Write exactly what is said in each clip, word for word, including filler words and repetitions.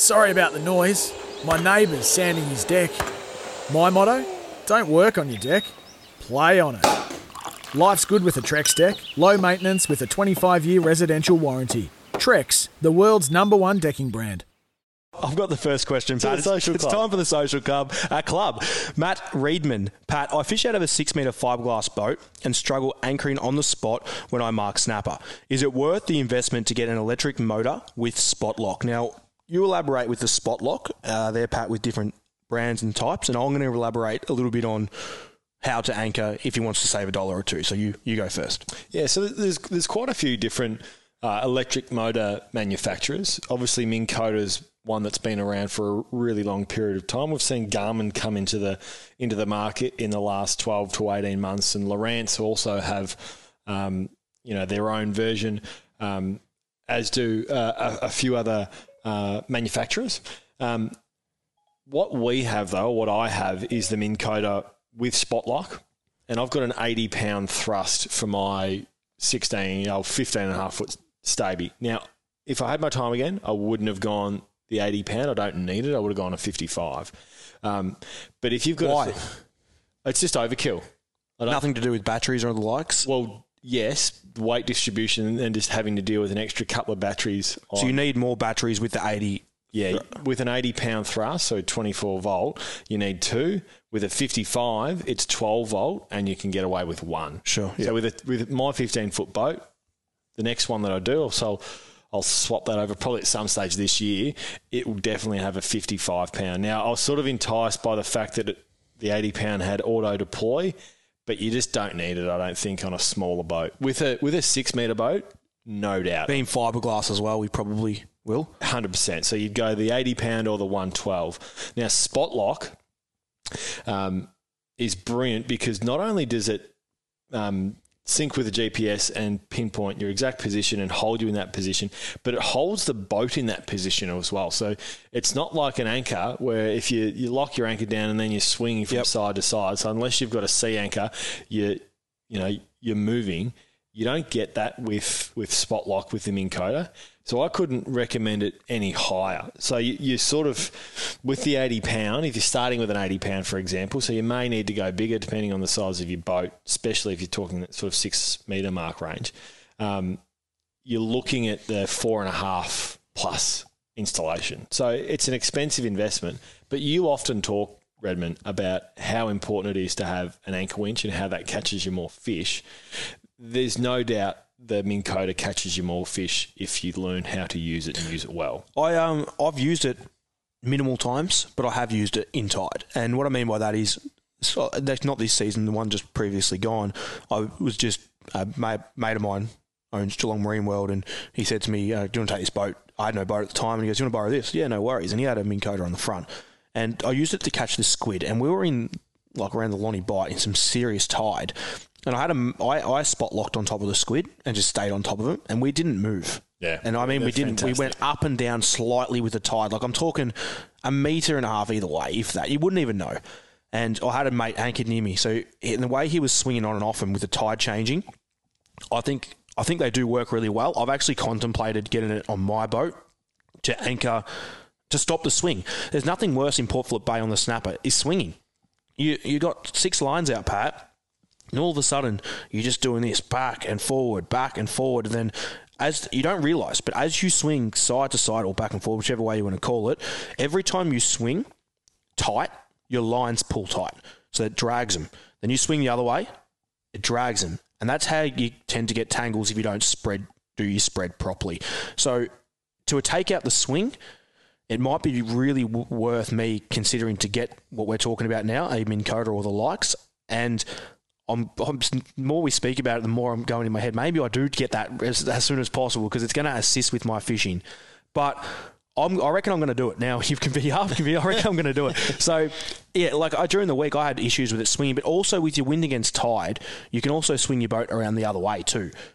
Sorry about the noise. My neighbour's sanding his deck. My motto? Don't work on your deck. Play on it. Life's good with a Trex deck. Low maintenance with a twenty-five year residential warranty. Trex, the world's number one decking brand. I've got the first question, Pat. It's, it's time for the social club. Uh, club. Matt Reedman. Pat, I fish out of a six metre fiberglass boat and struggle anchoring on the spot when I mark snapper. Is it worth the investment to get an electric motor with spot lock? Now, you elaborate with the spot lock uh, there, Pat, with different brands and types, and I'm going to elaborate a little bit on how to anchor if he wants to save a dollar or two. So you, you go first. Yeah, so there's there's quite a few different uh, electric motor manufacturers. Obviously, Minn Kota's one that's been around for a really long period of time. We've seen Garmin come into the into the market in the last twelve to eighteen months, and Lowrance also have um, you know their own version, um, as do uh, a, a few other uh, manufacturers. Um, what we have though, what I have, is the Minn Kota with spot lock, and I've got an eighty pound thrust for my sixteen, you know, fifteen and a half foot Staby. Now, if I had my time again, I wouldn't have gone the eighty pound. I don't need it. I would have gone a fifty-five. Um, but if you've got... Why? Th- it's just overkill. Nothing to do with batteries or the likes? Well, yes, weight distribution and just having to deal with an extra couple of batteries. On, so you need more batteries with the eighty? Yeah, with an eighty pound thrust, so twenty-four volt, you need two. With a fifty-five, it's twelve volt, and you can get away with one. Sure. So yeah. with a, with my fifteen foot boat, the next one that I do, so I'll swap that over probably at some stage this year. It will definitely have a fifty-five pound. Now, I was sort of enticed by the fact that it, the eighty pound had auto deploy, but you just don't need it, I don't think, on a smaller boat. With a with a six metre boat, no doubt. Being fiberglass as well, we probably will. one hundred percent. So you'd go the eighty pound or the one twelve. Now, spot lock um, is brilliant because not only does it um, sync with the G P S and pinpoint your exact position and hold you in that position, but it holds the boat in that position as well. So it's not like an anchor where if you, you lock your anchor down and then you're swinging from yep. side to side. So unless you've got a sea anchor, you you know you're moving. You don't get that with with spot lock with the Minn Kota. So I couldn't recommend it any higher. So you, you sort of, with the eighty pound, if you're starting with an eighty pound, for example, so you may need to go bigger depending on the size of your boat, especially if you're talking that sort of six metre mark range. Um, you're looking at the four and a half plus installation. So it's an expensive investment, but you often talk, Redmond, about how important it is to have an anchor winch and how that catches you more fish. There's no doubt the Minn Kota catches you more fish if you learn how to use it and use it well. I um I've used it minimal times, but I have used it in tide. And what I mean by that is, so that's not this season, the one just previously gone. I was just a mate, mate of mine owns Geelong Marine World, and he said to me, uh, "Do you want to take this boat?" I had no boat at the time, and he goes, "Do you want to borrow this?" Yeah, no worries. And he had a Minn Kota on the front, and I used it to catch the squid. And we were in like around the Lonnie Bight in some serious tide. And I had a, I, I spot locked on top of the squid and just stayed on top of it, and we didn't move. Yeah, and I mean we didn't. Fantastic. We went up and down slightly with the tide. Like I'm talking a metre and a half either way, if that. You wouldn't even know. And I had a mate anchored near me, so in the way he was swinging on and off and with the tide changing, I think I think they do work really well. I've actually contemplated getting it on my boat to anchor to stop the swing. There's nothing worse in Port Phillip Bay on the snapper is swinging. You you got six lines out, Pat. And all of a sudden, you're just doing this back and forward, back and forward. And then as you don't realise, but as you swing side to side or back and forward, whichever way you want to call it, every time you swing tight, your lines pull tight. So it drags them. Then you swing the other way, it drags them. And that's how you tend to get tangles if you don't spread, do your spread properly. So to take out the swing, it might be really w- worth me considering to get what we're talking about now, a Minn Kota or the likes. And I'm, I'm, the more we speak about it, the more I'm going in my head. Maybe I do get that as, as soon as possible because it's going to assist with my fishing. But I'm, I reckon I'm going to do it now. You can be up, I reckon I'm going to do it. So, yeah, like I, during the week, I had issues with it swinging, but also with your wind against tide, you can also swing your boat around the other way too. Does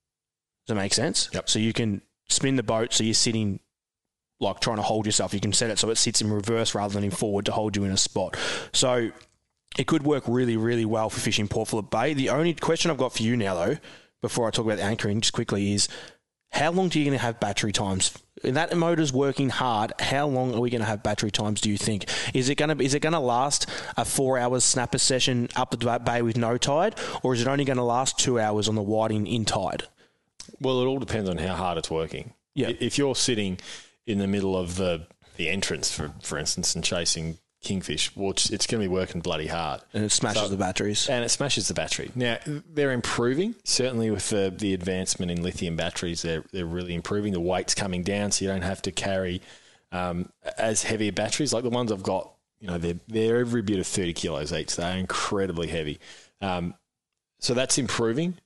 that make sense? Yep. So you can spin the boat so you're sitting like trying to hold yourself. You can set it so it sits in reverse rather than in forward to hold you in a spot. So it could work really, really well for fishing Port Phillip Bay. The only question I've got for you now, though, before I talk about the anchoring, just quickly, is how long do you going to have battery times? And that motor's working hard. How long are we going to have battery times, do you think? Is it going to is it going to last a four hours snapper session up the bay with no tide, or is it only going to last two hours on the whiting in tide? Well, it all depends on how hard it's working. Yeah. If you're sitting in the middle of the, the entrance, for for instance, and chasing kingfish, well, it's, it's going to be working bloody hard. And it smashes So- the batteries. And it smashes the battery. Now, they're improving. Certainly with the, the advancement in lithium batteries, they're, they're really improving. The weight's coming down, so you don't have to carry um, as heavy batteries. Like the ones I've got, you know, they're, they're every bit of thirty kilos each. They're incredibly heavy. Um, so that's improving.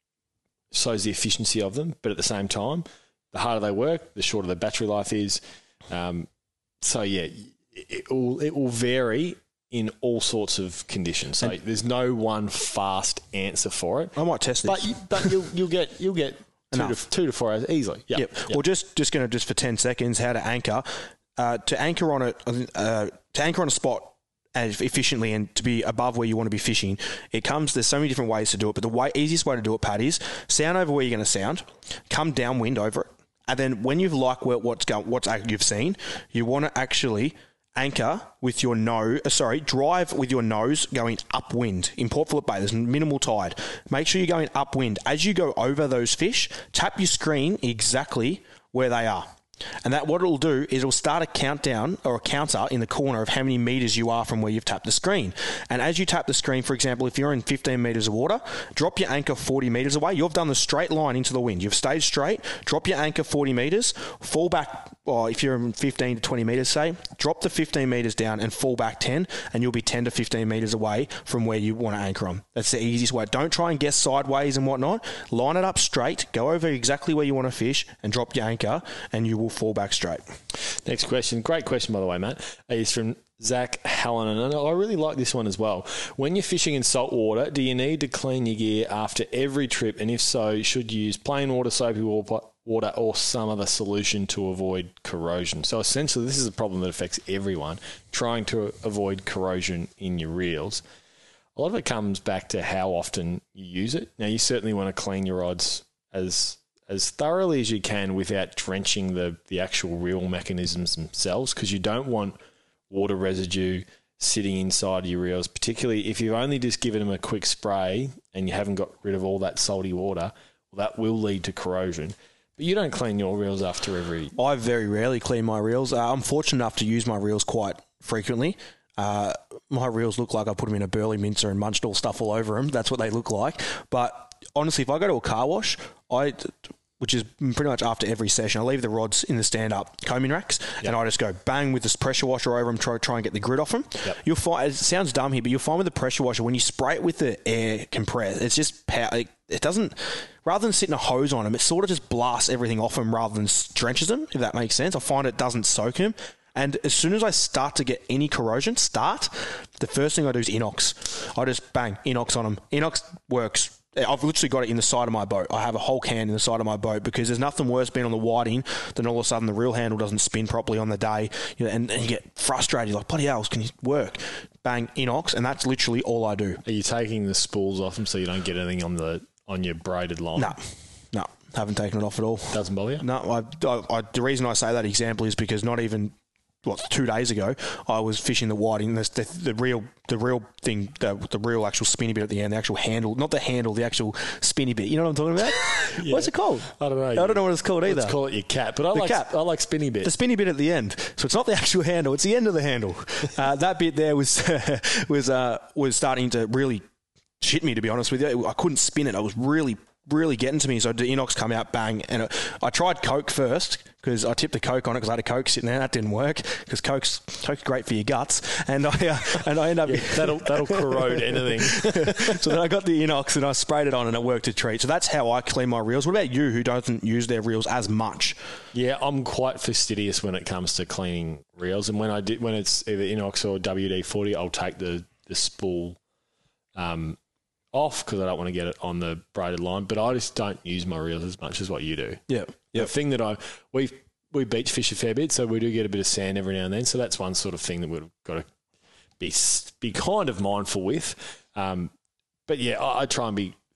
So is the efficiency of them. But at the same time, the harder they work, the shorter the battery life is. Um, so, yeah, it will, it will vary in all sorts of conditions. So And- there's no one fast answer for it. I might test this. But you, but you'll you'll get you'll get two to, Enough. two to four hours easily. Yep. Yep. Well, just just going to just for ten seconds, how to anchor. Uh, to anchor on it, uh, to anchor on a spot as efficiently and to be above where you want to be fishing, it comes. There's so many different ways to do it, but the way, easiest way to do it, Pat, is sound over where you're going to sound, come downwind over it, and then when you've like what- what's going, what's you've seen, you want to actually anchor with your nose, uh, sorry, drive with your nose going upwind. In Port Phillip Bay, there's minimal tide. Make sure you're going upwind. As you go over those fish, tap your screen exactly where they are. And that what it'll do is it'll start a countdown or a counter in the corner of how many metres you are from where you've tapped the screen. And as you tap the screen, for example, if you're in fifteen metres of water, drop your anchor forty metres away. You've done the straight line into the wind. You've stayed straight, drop your anchor forty metres, fall back, well, if you're in fifteen to twenty metres, say, drop the fifteen metres down and fall back ten, and you'll be ten to fifteen metres away from where you want to anchor on. That's the easiest way. Don't try and guess sideways and whatnot. Line it up straight, go over exactly where you want to fish, and drop your anchor, and you will fall back straight. Next question. Great question, by the way, Matt. Is from Zach Hallinan. And I really like this one as well. When you're fishing in salt water, do you need to clean your gear after every trip? And if so, should you use plain water, soapy water, or some other solution to avoid corrosion? So essentially, this is a problem that affects everyone, trying to avoid corrosion in your reels. A lot of it comes back to how often you use it. Now, you certainly want to clean your rods as as thoroughly as you can without drenching the, the actual reel mechanisms themselves, because you don't want water residue sitting inside your reels, particularly if you've only just given them a quick spray and you haven't got rid of all that salty water. Well, that will lead to corrosion. But you don't clean your reels after every... I very rarely clean my reels. Uh, I'm fortunate enough to use my reels quite frequently. Uh, my reels look like I put them in a burley mincer and munched all stuff all over them. That's what they look like. But honestly, if I go to a car wash, I... which is pretty much after every session, I leave the rods in the stand-up combing racks, yep. and I just go bang with this pressure washer over them, try, try and get the grit off them. Yep. You'll find, it sounds dumb here, but you'll find with the pressure washer, when you spray it with the air compress, it's just, power, it, it doesn't, rather than sitting a hose on them, it sort of just blasts everything off them rather than drenches them, if that makes sense. I find it doesn't soak them. And as soon as I start to get any corrosion, start, the first thing I do is inox. I just bang, inox on them. Inox works. I've literally got it in the side of my boat. I have a whole can in the side of my boat because there's nothing worse being on the whiting than all of a sudden the reel handle doesn't spin properly on the day, you know, and, and you get frustrated. You're like, bloody hell, can you work? Bang, inox, and that's literally all I do. Are you taking the spools off them so you don't get anything on the on your braided line? No, no, haven't taken it off at all. Doesn't bother you? No, I, I, I, the reason I say that example is because not even... What, two days ago, I was fishing the whiting. The, the, the real, the real thing, the, the real actual spinny bit at the end, the actual handle, not the handle, the actual spinny bit. You know what I'm talking about? Yeah. What's it called? I don't know. I don't know what it's called either. Let's call it your cap. But I the like cap. I like spinny bit. The spinny bit at the end. So it's not the actual handle; it's the end of the handle. Uh, that bit there was was uh, was starting to really shit me. To be honest with you, I couldn't spin it. I was really. really getting to me, so the inox come out, bang, and it, I tried Coke first because I tipped a Coke on it because I had a Coke sitting there. That didn't work because Coke's Coke's great for your guts, and I uh, and I ended up yeah, that'll that'll corrode anything. So then I got the inox and I sprayed it on, and it worked a treat. So that's how I clean my reels. What about you, who doesn't use their reels as much? Yeah, I'm quite fastidious when it comes to cleaning reels, and when I did when it's either inox or W D forty, I'll take the the spool. Um, off because I don't want to get it on the braided line, but I just don't use my reels as much as what you do. Yeah. The thing that I we we beach fish a fair bit, so we do get a bit of sand every now and then. So that's one sort of thing that we've got to be be kind of mindful with. Um, but yeah, I, I try and be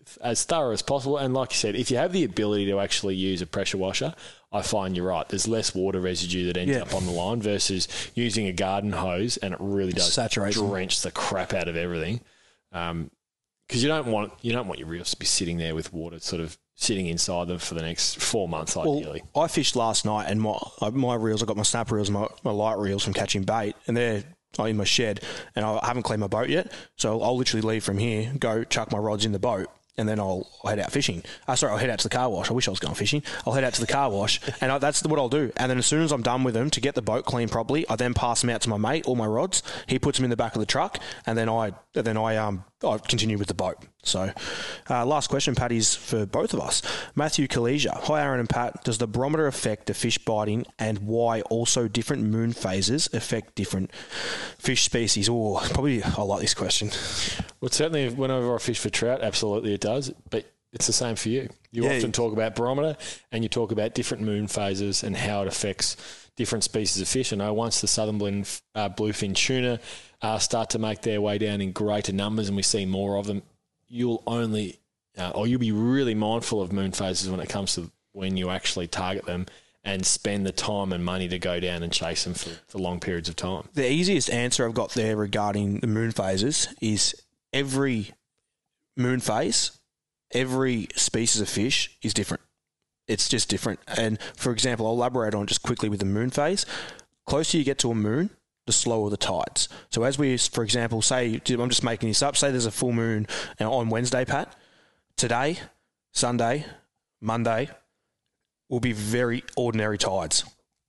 as thorough as possible. And like you said, if you have the ability to actually use a pressure washer, I find you're right. There's less water residue that ends Yeah. up on the line versus using a garden hose, and it really does Saturates them. drench the crap out of everything. Um, because you don't want you don't want your reels to be sitting there with water sort of sitting inside them for the next four months, ideally. Well, I fished last night, and my my reels, I got my snap reels, my, my light reels from catching bait, and they're in my shed, and I haven't cleaned my boat yet. So I'll literally leave from here, go chuck my rods in the boat, and then I'll head out fishing. Uh, sorry, I'll head out to the car wash. I wish I was going fishing. I'll head out to the car wash, and I, that's what I'll do. And then as soon as I'm done with them, to get the boat clean properly, I then pass them out to my mate, all my rods. He puts them in the back of the truck, and then I then I um I continue with the boat. So, uh, last question, Pat, is for both of us. Matthew Kalesia. Hi, Aaron and Pat. Does the barometer affect the fish biting, and why also different moon phases affect different fish species? Oh, probably I like this question. Well, certainly whenever I fish for trout, absolutely it does. But it's the same for you. You Yeah. often talk about barometer, and you talk about different moon phases and how it affects different species of fish. I know once the southern blend uh, bluefin tuna uh, start to make their way down in greater numbers and we see more of them, you'll only, uh, or you'll be really mindful of moon phases when it comes to when you actually target them and spend the time and money to go down and chase them for, for long periods of time. The easiest answer I've got there regarding the moon phases is every moon phase, every species of fish is different. It's just different. And for example, I'll elaborate on just quickly with the moon phase. Closer you get to a moon, the slower the tides. So as we, for example, say, I'm just making this up, say there's a full moon on Wednesday, Pat. Today, Sunday, Monday will be very ordinary tides.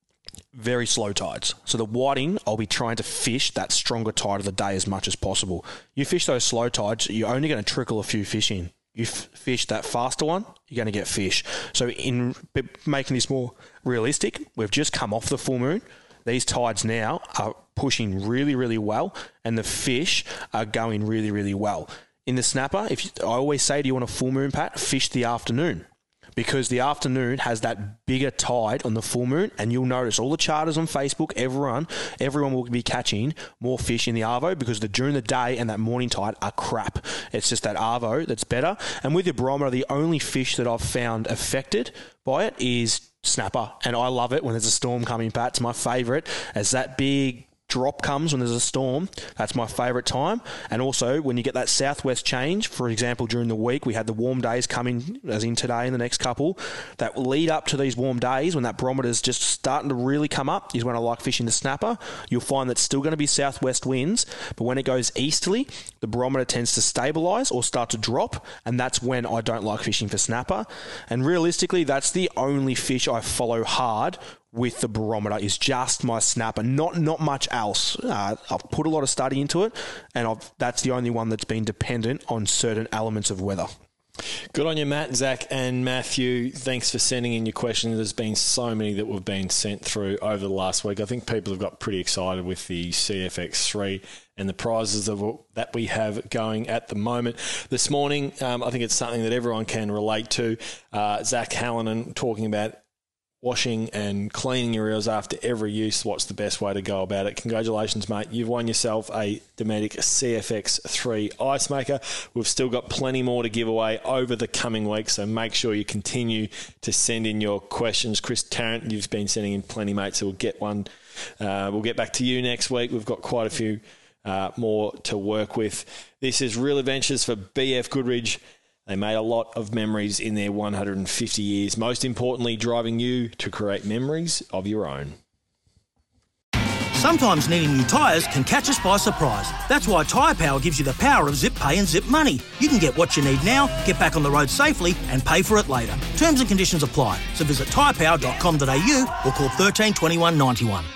Very slow tides. So the whiting, I'll be trying to fish that stronger tide of the day as much as possible. You fish those slow tides, you're only going to trickle a few fish in. You f- fish that faster one, you're going to get fish. So in b- making this more realistic, we've just come off the full moon. These tides now are pushing really, really well, and the fish are going really, really well. In the snapper, if you, I always say to you on a full moon, Pat, fish the afternoon, because the afternoon has that bigger tide on the full moon, and you'll notice all the charters on Facebook, everyone, everyone will be catching more fish in the arvo because the during the day and that morning tide are crap. It's just that arvo that's better. And with your barometer, the only fish that I've found affected by it is snapper, and I love it when there's a storm coming, Pat. It's my favourite as that big drop comes when there's a storm. That's my favourite time. And also when you get that southwest change, for example, during the week, we had the warm days coming, as in today and the next couple, that lead up to these warm days when that barometer's just starting to really come up is when I like fishing the snapper. You'll find that's still going to be southwest winds, but when it goes easterly, the barometer tends to stabilise or start to drop, and that's when I don't like fishing for snapper. And realistically, that's the only fish I follow hard with the barometer is just my snapper, not not much else. Uh, I've put a lot of study into it, and I've, that's the only one that's been dependent on certain elements of weather. Good on you, Matt, Zach, and Matthew. Thanks for sending in your questions. There's been so many that have been sent through over the last week. I think people have got pretty excited with the C F X three and the prizes of, that we have going at the moment. This morning, um, I think it's something that everyone can relate to. Uh, Zach Hallinan talking about washing and cleaning your reels after every use. What's the best way to go about it? Congratulations, mate. You've won yourself a Dometic C F X three ice maker. We've still got plenty more to give away over the coming weeks, so make sure you continue to send in your questions. Chris Tarrant, you've been sending in plenty, mate, so we'll get one. Uh, we'll get back to you next week. We've got quite a few uh, more to work with. This is Real Adventures for B F Goodrich. They made a lot of memories in their one hundred fifty years, most importantly, driving you to create memories of your own. Sometimes needing new tyres can catch us by surprise. That's why Tyre Power gives you the power of Zip Pay and Zip Money. You can get what you need now, get back on the road safely and pay for it later. Terms and conditions apply. So visit tyre power dot com dot a u or call one three two one nine one.